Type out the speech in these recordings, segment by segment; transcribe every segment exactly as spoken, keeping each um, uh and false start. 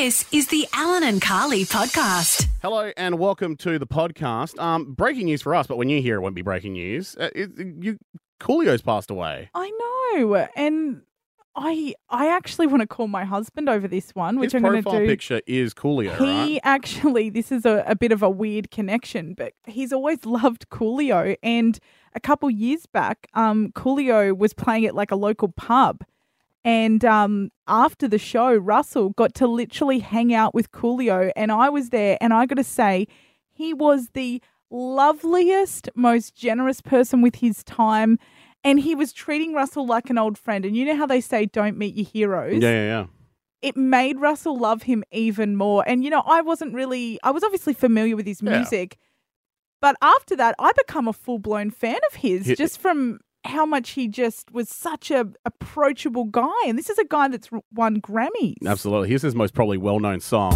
This is the Alan and Carly podcast. Hello and welcome to the podcast. Um, breaking news for us, but when you hear it, it won't be breaking news. Uh, it, you, Coolio's passed away. I know, and I I actually want to call my husband over this one, which His I'm going to profile do. picture is Coolio, He right? actually, this is a, a bit of a weird connection, but he's always loved Coolio. And a couple years back, um, Coolio was playing at like a local pub. And um, after the show, Russell got to literally hang out with Coolio, and I was there, and I got to say, he was the loveliest, most generous person with his time, and he was treating Russell like an old friend. And you know how they say, don't meet your heroes? Yeah, yeah, yeah. It made Russell love him even more. And, you know, I wasn't really, I was obviously familiar with his Yeah. music, but after that, I become a full-blown fan of his He- just from how much he just was such a approachable guy. And this is a guy that's won Grammys. Absolutely. Here's his most probably well-known song.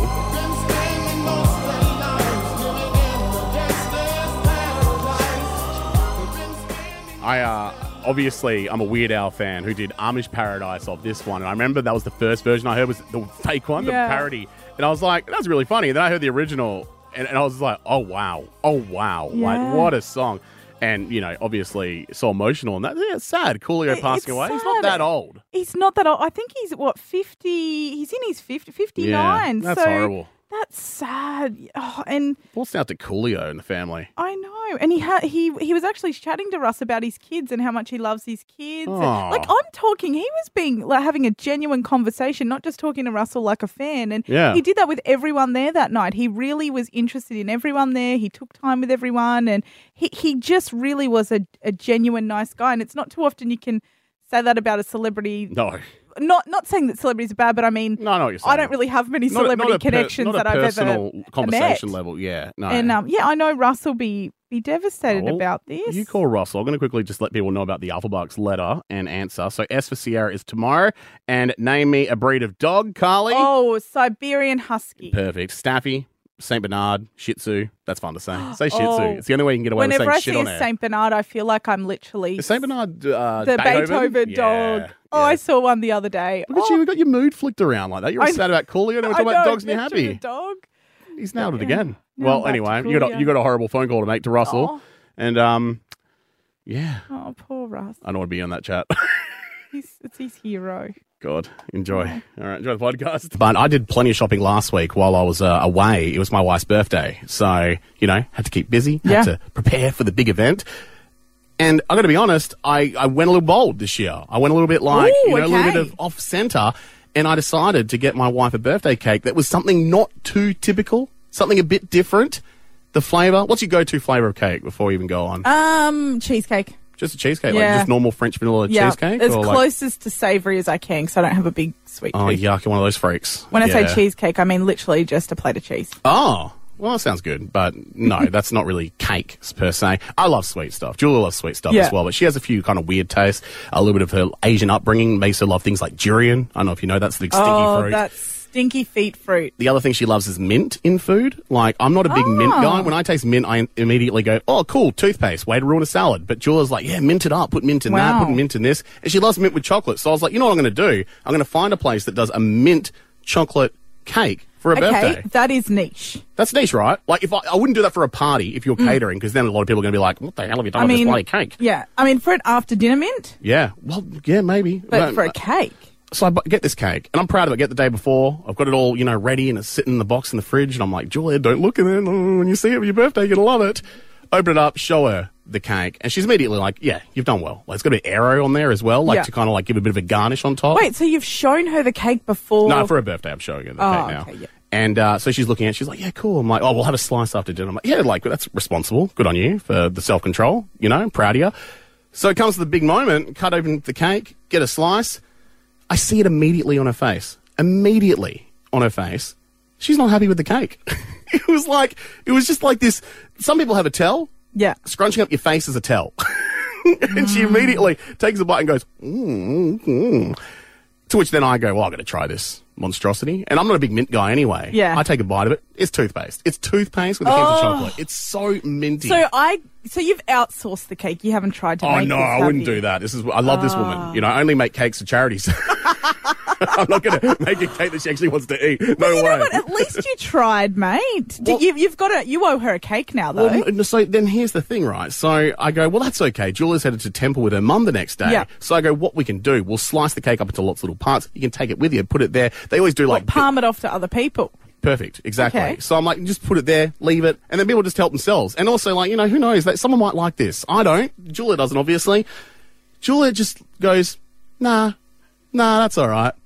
I, uh, obviously, I'm a Weird Al fan who did Amish Paradise of this one. And I remember that was the first version I heard was the fake one, Yeah. the parody. And I was like, that was really funny. And then I heard the original and, and I was like, oh, wow. Oh, wow. Yeah. Like, what a song. And, you know, obviously so emotional. And that, yeah, it's sad. Coolio It- passing it's away. He's not sad. that old. He's not that old. I think he's, what, fifty? He's in his fifty, fifty-nine. Yeah, that's so horrible. That's sad. Oh, and What's out to Coolio and the family? I know. And he had he he was actually chatting to Russ about his kids and how much he loves his kids. And, Aw. like, I'm talking, he was being like having a genuine conversation, not just talking to Russell like a fan. And Yeah. he did that with everyone there that night. He really was interested in everyone there. He took time with everyone, and he, he just really was a, a genuine nice guy. And it's not too often you can say that about a celebrity. No. Not not saying that celebrities are bad, but I mean, No, I know what you're saying. I don't really have many Not a- celebrity not a per- connections not a that I've personal ever conversation met. level. Yeah, no. And um, yeah, I know Russ will be be devastated Well, about this. You call Russell. I'm going to quickly just let people know about the Alphabucks letter and answer. So S for Sierra is tomorrow. And name me a breed of dog, Carly. Oh, Siberian Husky. Perfect. Staffy, Saint Bernard, Shih Tzu. That's fun to say. Say Shih Tzu. Oh. It's the only way you can get away Whenever with I saying see shit on a air. Saint Bernard, I feel like I'm literally Is Saint Bernard uh, the Beethoven, Beethoven Yeah, dog. Oh, yeah. I saw one the other day. Look at oh, you. We got your mood flicked around like that. You're all I- sad about Coolio. And we're I talking about know, dogs and you're mention happy. a dog. He's nailed it Yeah. again. Now Well, I'm back anyway, to you got a, Coolio. you got a horrible phone call to make to Russell. Oh. And, um, yeah, Oh, poor Russ. I don't want to be on that chat. He's, it's his hero. God, enjoy. All right, enjoy the podcast. But I did plenty of shopping last week while I was uh, away. It was my wife's birthday. So, you know, had to keep busy, had Yeah. to prepare for the big event. And I'm going to be honest, I, I went a little bold this year. I went a little bit like, Ooh, you know, a little bit okay. of off center. And I decided to get my wife a birthday cake that was something not too typical, something a bit different. The flavour. What's your go-to flavour of cake before we even go on? Um, cheesecake. Just a cheesecake, like yeah. just normal French vanilla Yeah, cheesecake? as or like, closest to savoury as I can, because I don't have a big sweet oh, tooth. yuck, you're one of those freaks. When I Yeah. say cheesecake, I mean literally just a plate of cheese. Oh, well, that sounds good. But no, that's not really cake per se. I love sweet stuff. Julia loves sweet stuff Yeah. as well, but she has a few kind of weird tastes. A little bit of her Asian upbringing makes her love things like durian. I don't know if you know, that's the stinky oh, fruit. that's stinky feet fruit. The other thing she loves is mint in food. Like, I'm not a big mint Oh. guy. When I taste mint, I immediately go, oh, cool, toothpaste, way to ruin a salad. But Julia's like, yeah, mint it up, put mint in that, Wow. put mint in this. And she loves mint with chocolate. So I was like, you know what I'm going to do? I'm going to find a place that does a mint chocolate cake for a Okay, birthday. that is niche. That's niche, right? Like, if I, I wouldn't do that for a party if you're catering, because then a lot of people are going to be like, what the hell have you done Mm. I with mean, this bloody cake? Yeah, I mean for an after dinner mint, Yeah. Well, yeah, maybe. but No, for a cake. So I bu- get this cake, and I'm proud of it. Get the day before. I've got it all, you know, ready, and it's sitting in the box in the fridge. And I'm like, Julia, don't look at it. Oh, when you see it for your birthday, you're going to love it. Open it up, show her the cake. And she's immediately like, yeah, you've done well. Like, it's got a bit of arrow on there as well, like Yeah. to kind of like give a bit of a garnish on top. Wait, so you've shown her the cake before? No, for her birthday, I'm showing her the Oh, cake now. okay, yeah. And uh, so she's looking at it. She's like, yeah, cool. I'm like, oh, we'll have a slice after dinner. I'm like, yeah, like, that's responsible. Good on you for the self-control. You know, I'm proud of you. So it comes to the big moment. Cut open the cake, get a slice. I see it immediately on her face. Immediately on her face. She's not happy with the cake. It was like, it was just like this. Some people have a tell. Yeah. Scrunching up your face is a tell. And she immediately takes a bite and goes, mm, mm. To which then I go, well, I'm going to try this monstrosity. And I'm not a big mint guy anyway. Yeah. I take a bite of it. It's toothpaste. It's toothpaste with a hint of Oh. chocolate. It's so minty. So I, so you've outsourced the cake. You haven't tried to Oh make no, this, I have wouldn't you? do that. This is I love this woman. You know, I only make cakes for charities. I'm not going to make a cake that she actually wants to eat. No you way. know what? At least you tried, mate. Did Well- you, you've got to. You owe her a cake now, though. Well, n- so then here's the thing, right? So I go, well, that's okay. Julia's headed to Temple with her mum the next day. Yeah. So I go, what we can do, we'll slice the cake up into lots of little parts. You can take it with you, put it there. They always do Or like... palm it off to other people. Perfect, exactly. Okay. So I'm like, just put it there, leave it, and then people just help themselves. And also, like, you know, who knows? That someone might like this. I don't. Julia doesn't, obviously. Julia just goes, nah, nah, that's all right.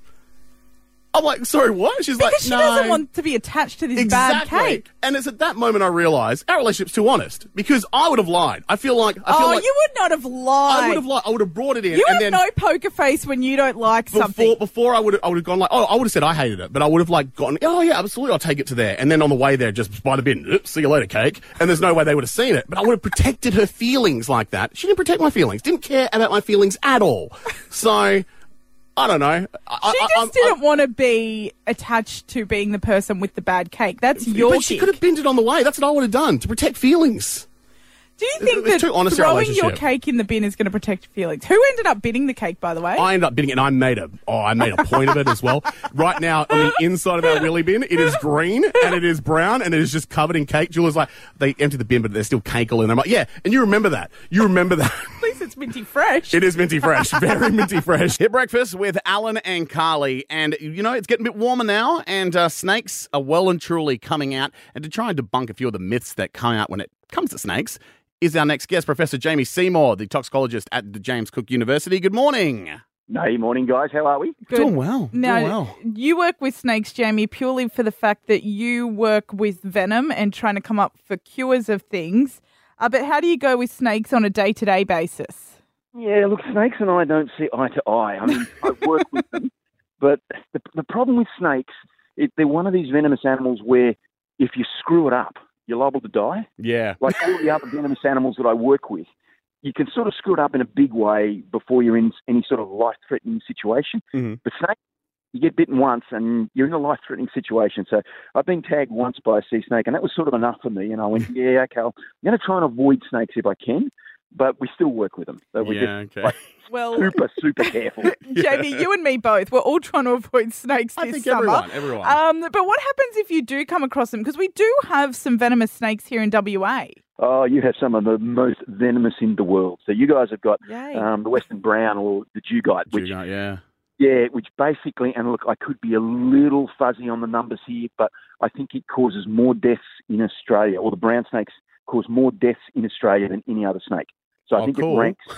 I'm like, sorry, what? She's Because like, she no. doesn't want to be attached to this bad Exactly. cake. And it's at that moment I realise our relationship's too honest because I would have lied. I feel like I feel Oh, like you would not have lied. I would have lied. I would have brought it in You and have then no poker face when you don't like before something. before I would have I would have gone like, oh, I would have said I hated it, but I would have like gone, oh yeah, absolutely, I'll take it to there. And then on the way there, just by the bin, oops, see you later, cake. And there's no way they would have seen it, but I would have protected her feelings like that. She didn't protect my feelings. Didn't care about my feelings at all. So. I don't know. I, She I, just I'm- didn't want to be attached to being the person with the bad cake. That's your But she gig. could have binned it on the way. That's what I would have done to protect feelings. Do you think It's that too honest, our throwing your relationship. cake in the bin is going to protect your feelings? Who ended up bidding the cake, by the way? I ended up bidding it, and I made a oh, I made a point of it as well. Right now, on the inside of our wheelie bin, it is green and it is brown and it is just covered in cake. Julia's like, they emptied the bin, but there's still cake all in there. I'm like, yeah, and you remember that? You remember that? At least it's minty fresh. It is minty fresh, very minty fresh. Hit breakfast with Alan and Carly, and you know it's getting a bit warmer now, and uh, snakes are well and truly coming out. And to try and debunk a few of the myths that come out when it comes to snakes, is our next guest, Professor Jamie Seymour, the toxicologist at the James Cook University. Good morning. Hey, morning, guys. How are we? Good. Doing well. Now, Doing well. you work with snakes, Jamie, purely for the fact that you work with venom and trying to come up for cures of things. Uh, but how do you go with snakes on a day-to-day basis? Yeah, look, snakes and I don't see eye to eye. I mean, I work with them, but the, the problem with snakes, it, they're one of these venomous animals where if you screw it up, you're liable to die. Yeah. Like all the other venomous animals that I work with, you can sort of screw it up in a big way before you're in any sort of life-threatening situation. Mm-hmm. But snakes, you get bitten once and you're in a life-threatening situation. So I've been tagged once by a sea snake, and that was sort of enough for me. And I went, yeah, okay, I'm going to try and avoid snakes if I can, but we still work with them. So we're Yeah, just okay. like, Well, super, super careful. Jamie, you and me both. We're all trying to avoid snakes this I think summer. everyone, everyone. Um, but what happens if you do come across them? Because we do have some venomous snakes here in W A. Oh, you have some of the most venomous in the world. So you guys have got Yay. um, the Western Brown or the Dugite, which Dugite, yeah. yeah, which basically, and look, I could be a little fuzzy on the numbers here, but I think it causes more deaths in Australia, or the brown snakes cause more deaths in Australia than any other snake. So I Oh, think cool. it ranks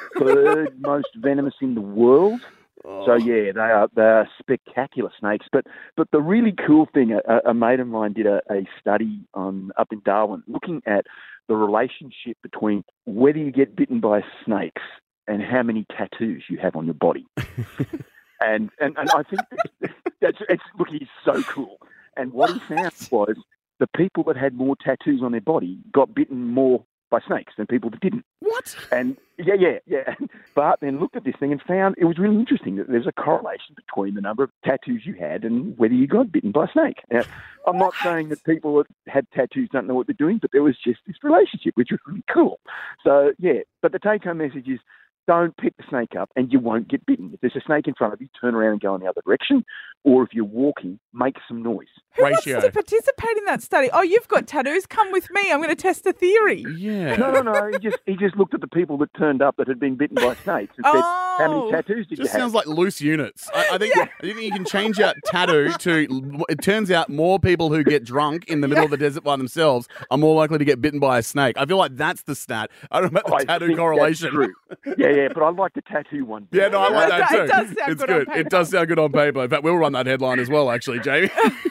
third most venomous in the world. Oh. So yeah, they are they are spectacular snakes. But but the really cool thing, a, a mate of mine did a, a study on up in Darwin, looking at the relationship between whether you get bitten by snakes and how many tattoos you have on your body. and, and and I think that's it's look, he's so cool. And what he found was the people that had more tattoos on their body got bitten more by snakes than people that didn't. What? And yeah, yeah, yeah. But then looked at this thing and found it was really interesting that there's a correlation between the number of tattoos you had and whether you got bitten by a snake. Now, I'm not saying that people that had tattoos don't know what they're doing, but there was just this relationship, which was really cool. So, yeah, but the take-home message is don't pick the snake up and you won't get bitten. If there's a snake in front of you, turn around and go in the other direction. Or if you're walking, make some noise. Who Ratio. wants to participate in that study? Oh, you've got tattoos. Come with me. I'm going to test the theory. Yeah. No, no, no. He just he just looked at the people that turned up that had been bitten by snakes and said, Oh. how many tattoos did Just you have? sounds like loose units. I, I think I think you can change out tattoo to. It turns out more people who get drunk in the middle of the desert by themselves are more likely to get bitten by a snake. I feel like that's the stat. I don't know about the I tattoo think correlation. That's true. Yeah, yeah, but I like the tattoo one. Yeah, no, I like that too. It does sound it's good on good. paper. It does sound good on paper. In fact, we'll run that headline as well, actually, Jamie.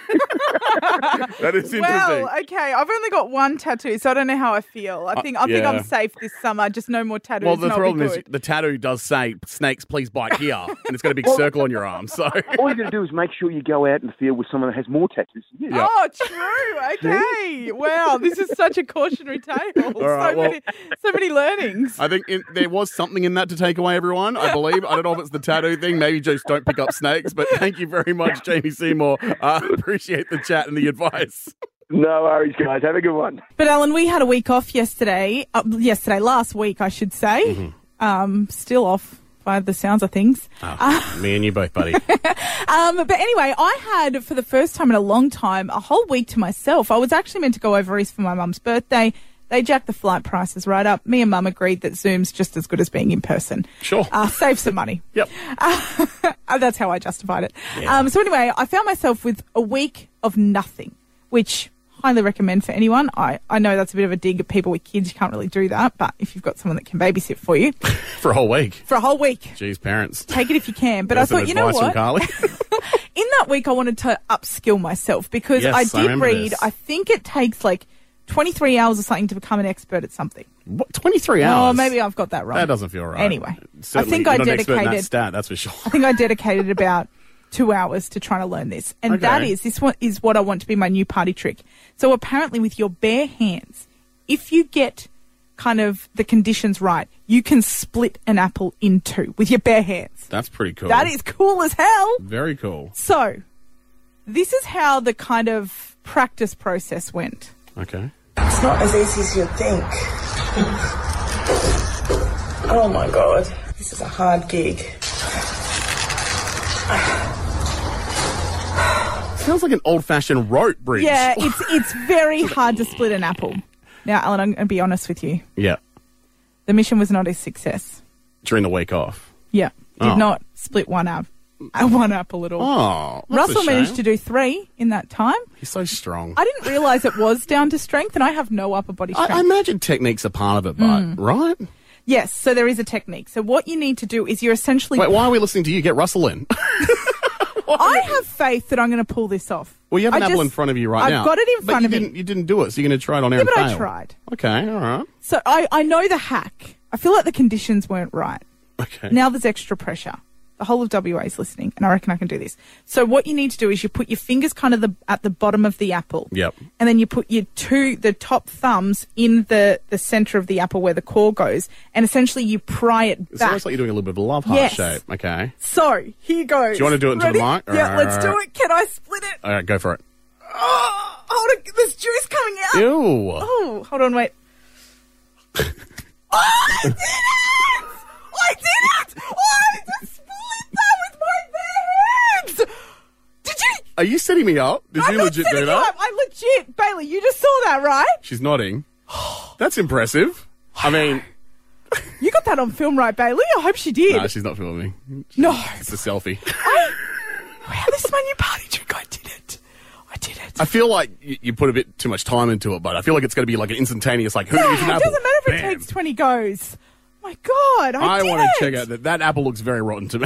That is interesting. Well, okay. I've only got one tattoo, so I don't know how I feel. I think I think yeah. I'm safe this summer. Just no more tattoos. well, the and I'll problem be is good. the tattoo does say "snakes, please bite here," and it's got a big circle on your arm. So All you got to do is make sure you go out in the field with someone that has more tattoos than you. Yeah. Oh, true. Okay. Wow, this is such a cautionary tale. right, so well- many, so many learnings. I think in, there was something in that to take away, everyone. I believe. I don't know if it's the tattoo thing. Maybe just don't pick up snakes. But thank you very much, Jamie Seymour. Uh, appreciate the chat and the advice. No worries, guys. Have a good one. But Alan, we had a week off yesterday. Uh, yesterday, last week, I should say. Um, still off by the sounds of things. Oh, Uh, me and you both, buddy. Um, but anyway, I had, for the first time in a long time, a whole week to myself. I was actually meant to go over east for my mum's birthday. They jacked the flight prices right up. Me and Mum agreed that Zoom's just as good as being in person. Sure. Uh, save some money. Yep. Uh, that's how I justified it. Yeah. Um, so anyway, I found myself with a week of nothing, which highly recommend for anyone. I, I know that's a bit of a dig at people with kids. You can't really do that. But if you've got someone that can babysit for you For a whole week. for a whole week, Jeez, parents. take it if you can. But I There's some thought, you know advice from what? Carly. In that week, I wanted to upskill myself because Yes, I I did remember read, this. I think it takes like twenty-three hours or something to become an expert at something. What, twenty-three hours? Oh, maybe I've got that wrong. That doesn't feel right. Anyway, Certainly, I think you're I not an expert in that dedicated, stat, that's for sure. I think I dedicated about two hours to trying to learn this. And Okay. that is, this one is what I want to be my new party trick. So apparently with your bare hands, if you get kind of the conditions right, you can split an apple in two with your bare hands. That's pretty cool. That is cool as hell. Very cool. So, this is how the kind of practice process went. Okay. It's not as easy as you'd think. Oh my god, this is a hard gig. Sounds like an old-fashioned rope bridge. Yeah, it's it's very hard to split an apple. Now, Alan, I'm going to be honest with you. Yeah. The mission was not a success. During the week off. Yeah, did Oh. not split one apple, uh, one apple at all. Oh, that's Russell a managed shame. to do three in that time. He's so strong. I didn't realise it was down to strength, and I have no upper body I, strength. I imagine technique's a part of it, but Hmm. right? Yes, so there is a technique. So what you need to do is you're essentially... Wait, why are we listening to you? Get Russell in. I have faith that I'm going to pull this off. Well, you have an I apple just- in front of you right I've now. got it in but front you of me. didn't, You didn't do it, so you're going to try it on air Yeah, and but I fail. tried. Okay, all right. So I, I know the hack. I feel like the conditions weren't right. Okay. Now there's extra pressure. The whole of W A is listening, and I reckon I can do this. So what you need to do is you put your fingers kind of the, at the bottom of the apple. Yep. And then you put your two, the top thumbs in the, the centre of the apple where the core goes, and essentially you pry it It's back. almost like you're doing a little bit of a love heart Yes. shape. Okay. So here goes. Do you want to do it into Ready? the mic? Yeah, let's do it. Can I split it? All right, go for it. Oh, hold on. There's juice coming out. Ew. Oh, hold on, wait. Oh, I did it! I did it! Oh, I just split that with my bare hands! Did you? Are you setting me up? Did I'm you not legit setting do you that? up. I legit. Bailey, you just saw that, right? She's nodding. That's impressive. I mean, You got that on film, right, Bailey? I hope she did. no, she's not filming. No. It's a selfie. Wow, this is my new party trick. I did it. I did it. I feel like you, you put a bit too much time into it, but I feel like it's going to be like an instantaneous, like, who Yeah, needs an it apple? doesn't matter if it Bam. takes twenty goes. My God, I, I did want it. to check out that that apple looks very rotten to me.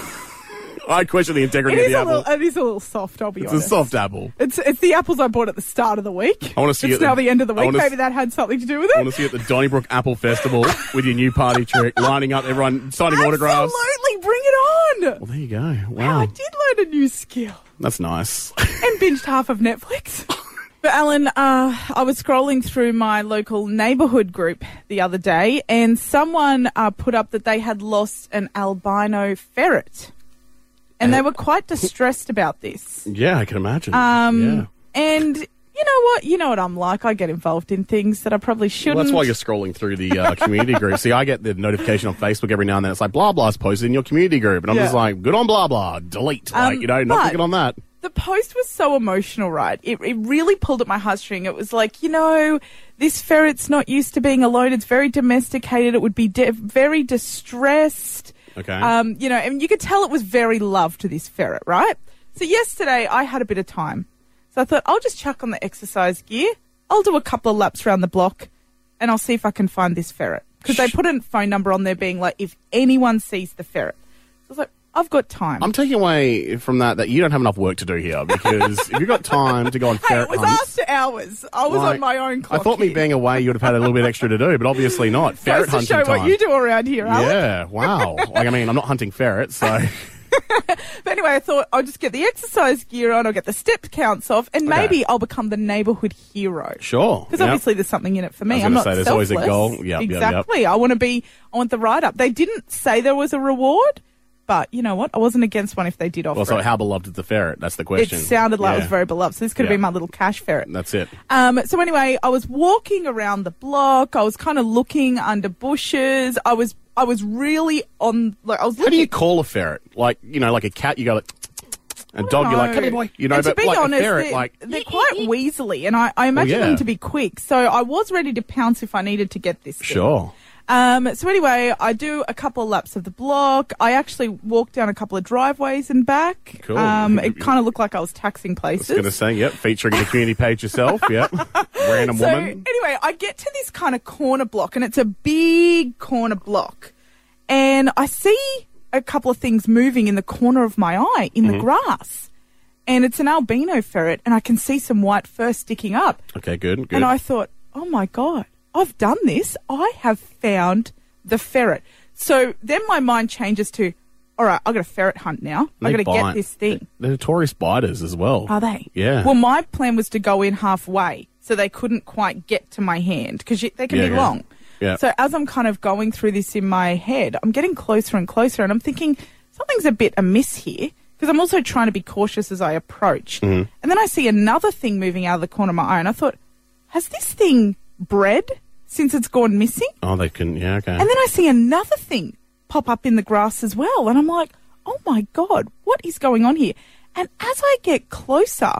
I question the It integrity is of the a apple. little. It is a little soft. I'll be It's a honest. soft apple. It's it's the apples I bought at the start of the week. I wanna see It's it- now the end of the I week. wanna s- Maybe that had something to do with it. I want to see you at the Donnybrook Apple Festival with your new party trick, lining up, everyone signing autographs. Absolutely, bring it on. Well, there you go. Wow, Wow, I did learn a new skill that's nice. and binged half of Netflix. But Alan, uh, I was scrolling through my local neighbourhood group the other day, and someone uh, put up that they had lost an albino ferret, and they were quite distressed about this. Yeah, I can imagine. Um, yeah. And you know what? You know what I'm like. I get involved in things that I probably shouldn't. Well, that's why you're scrolling through the uh, community group. See, I get the notification on Facebook every now and then. It's like, blah, blah's posted in your community group. And I'm Yeah. just like, good on blah, blah. Delete. like, Um, you know, not but- clicking on that. The post was so emotional, right? It, it really pulled at my heartstring. It was like, you know, this ferret's not used to being alone. It's very domesticated. It would be de- very distressed. Okay. Um, you know, and you could tell it was very loved to this ferret, right? So yesterday I had a bit of time. So I thought, I'll just chuck on the exercise gear. I'll do a couple of laps around the block and I'll see if I can find this ferret. Because they put a phone number on there being like, if anyone sees the ferret. So I was like, I've got time. I'm taking away from that that you don't have enough work to do here because if you've got time to go on hey, ferret it was hunts. after hours. I was like, on my own clock. I thought me here. being away you would have had a little bit extra to do, but obviously not. Ferret Goes to hunting show time. what you do around here, Alan. Yeah, wow. Like, I mean, I'm not hunting ferrets, so. But anyway, I thought I'll just get the exercise gear on, I'll get the step counts off, and Okay. maybe I'll become the neighbourhood hero. Sure. Because Yep. obviously there's something in it for me. I was I'm gonna not say, there's selfless. always a goal. Yep, yep, yep. exactly. I want to be. I want the write up. They didn't say there was a reward, but you know what? I wasn't against one if they did offer Well, so it. how beloved is the ferret? That's the It question. sounded like it Yeah. was very beloved. So this could have Yeah. been my little cash ferret. That's it. Um, so anyway, I was walking around the block. I was kind of looking under bushes. I was I was really on, like, I was looking. How do you call a ferret? Like, you know, like a cat, you go like, a dog, you're like, come here, boy. You know, and but to be like honest, a ferret, they're, like, they're quite weaselly, and I, I imagine yeah. them to be quick. So I was ready to pounce if I needed to get this thing. sure. Um, so anyway, I do a couple of laps of the block. I actually walked down a couple of driveways and back. Cool. Um, it kind of looked like I was taxing I was places. going to say, yep, featuring the community page yourself, yep. Random So woman. anyway, I get to this kind of corner block, and it's a big corner block, and I see a couple of things moving in the corner of my eye in Mm-hmm. the grass, and it's an albino ferret, and I can see some white fur sticking up, Okay, good, good. and I thought, oh my God, I've done this. I have found the ferret. So then my mind changes to, all right, I've got a ferret hunt now. They I've got to bite. get this thing. They're notorious biters as well. Are they? Yeah. Well, my plan was to go in halfway, so they couldn't quite get to my hand because they can Yeah, be yeah. long. Yeah. So as I'm kind of going through this in my head, I'm getting closer and closer, and I'm thinking something's a bit amiss here because I'm also trying to be cautious as I approach. Mm-hmm. And then I see another thing moving out of the corner of my eye, and I thought, has this thing bred since it's gone missing? Oh, they can, yeah, okay. And then I see another thing pop up in the grass as well. And I'm like, oh my God, what is going on here? And as I get closer,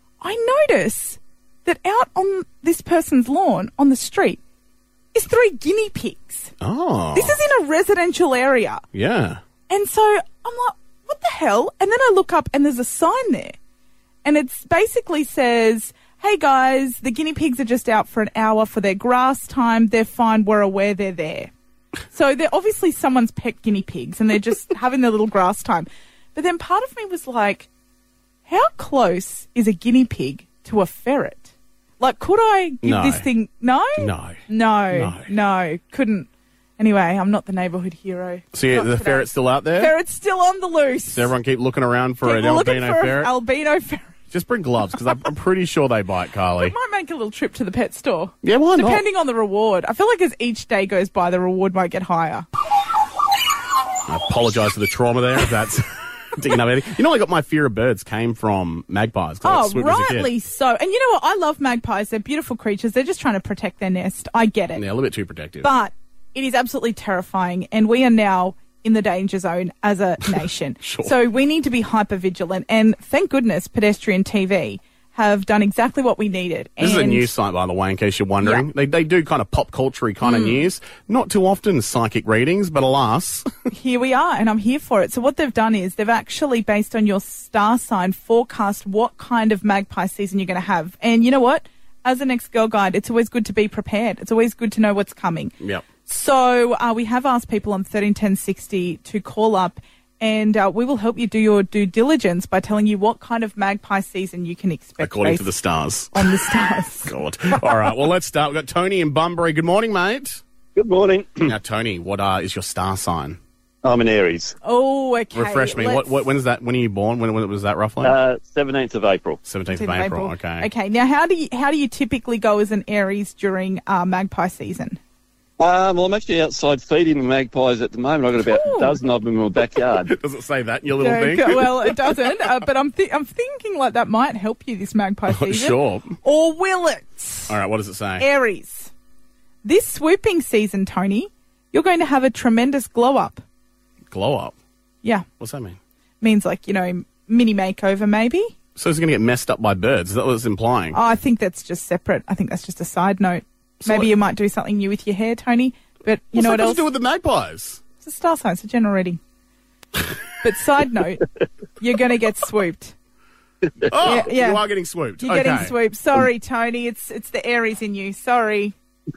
I notice that out on this person's lawn on the street is three guinea pigs. oh. This is in a residential area. Yeah. And so I'm like, what the hell? And then I look up and there's a sign there. And it basically says, hey guys, the guinea pigs are just out for an hour for their grass time. They're fine. We're aware they're there. So they're obviously someone's pet guinea pigs and they're just having their little grass time. But then part of me was like, how close is a guinea pig to a ferret? Like, could I give No. this thing... No? No. No. No. No. Couldn't. Anyway, I'm not the neighbourhood hero. So yeah, Not the today. ferret's still out there? Ferret's still on the loose. So everyone keep looking around for Keep an looking albino for ferret? albino ferret. Just bring gloves, because I'm, I'm pretty sure they bite, Carly. Might make a little trip to the pet store. Yeah, why not? Depending on the reward. I feel like as each day goes by, the reward might get higher. I apologise for the trauma there, if that's digging up anything. You know, I got my fear of birds came from magpies. 'cause I got Oh, swooped as a kid. rightly so. And you know what? I love magpies. They're beautiful creatures. They're just trying to protect their nest. I get it. Yeah, a little bit too protective. But it is absolutely terrifying. And we are now in the danger zone as a nation. Sure. So we need to be hyper vigilant. And thank goodness Pedestrian T V have done exactly what we needed. This is a And- news site, by the way, in case you're wondering. Yeah. They they do kind of pop culture kind Mm. of news. Not too often psychic readings, but alas. Here we are, and I'm here for it. So what they've done is they've actually, based on your star sign, forecast what kind of magpie season you're going to have. And you know what? As an ex-girl guide, it's always good to be prepared. It's always good to know what's coming. Yep. So uh, we have asked people on thirteen ten sixty to call up, and uh, we will help you do your due diligence by telling you what kind of magpie season you can expect. According to based the stars. on the stars. God. All right, well, let's start. We've got Tony in Bunbury. Good morning, mate. Good morning. Now, Tony, what uh, is your star sign? I'm an Aries. Oh, okay. Refresh me. What, let's- what? When is that? When are you born? When, when was that roughly? Uh, seventeenth of April. seventeenth of Of April. Okay. Okay. Now, how do you how do you typically go as an Aries during uh, magpie season? Um, well, I'm actually outside feeding the magpies at the moment. I've got about Ooh. a dozen of them in my backyard. Does it say that in your little Okay, thing? well, it doesn't, uh, but I'm th- I'm thinking like that might help you this magpie season. Sure. Or will it? All right, what does it say? Aries. This swooping season, Tony, you're going to have a tremendous glow up. Glow up. Yeah, What's that mean? means like, you know, mini makeover maybe. So it's going to get messed up by birds. Is that what it's implying? Oh, I think that's just separate. I think that's just a side note. So Maybe what- you might do something new with your hair, Tony. But you What's know that what got else? to do with the magpies? It's a star sign, it's a general reading. But side note, you're going to get swooped. Oh, Yeah, yeah. you are getting swooped. You're okay. getting swooped. Sorry, Tony. It's it's the Aries in you. Sorry.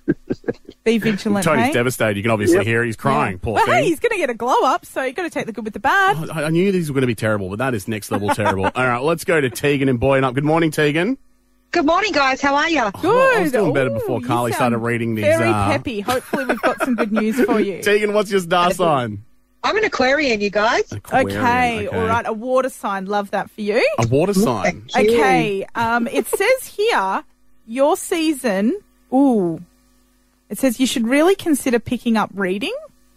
Be vigilant, Tony's hey? devastated. You can obviously Yep. hear he's crying. Poor Well, thing. hey, he's going to get a glow up, so you've got to take the good with the bad. I, I knew these were going to be terrible, but that is next level terrible. All right, let's go to Tegan and Boyne up. Good morning, Tegan. Good morning, guys. How are you? Good. Well, I was doing better Ooh, before you Carly sound started reading these. Very uh, peppy. Hopefully, we've got some good news for you. Tegan, what's your star sign? I'm an Aquarian, you guys. Aquarian, Okay, all right. A water sign. Love that for you. A water sign. Okay. Um, it says here your season. Ooh. It says you should really consider picking up reading.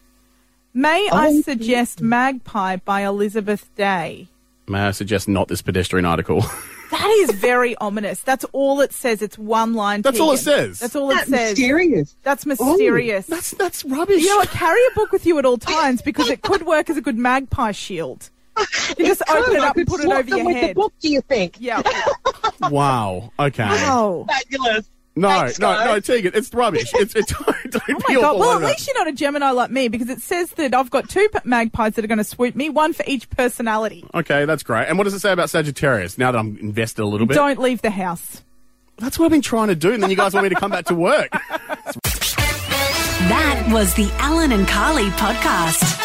May I suggest Magpie by Elizabeth Day? May I suggest not this pedestrian article? That is very ominous. That's all it says. It's one line. That's Tegan. all it says. That's all it That's says. mysterious. That's mysterious. That's that's rubbish. You know what? Carry a book with you at all times because it could work as a good magpie shield. You just open Could. it I up and could put it swap over them your with head. The book, do you think? Yeah. Wow. Okay. Oh. Fabulous. No, Thanks, no, guys. no, Tegan, it's rubbish. It's it's don't, don't Oh be my God. all Well, over at it. least you're not a Gemini like me because it says that I've got two p- magpies that are going to swoop me, one for each personality. Okay, that's great. And what does it say about Sagittarius? Now that I'm invested a little bit, Don't leave the house. that's what I've been trying to do. And then you guys want me to come back to work. That was the Alan and Carly podcast.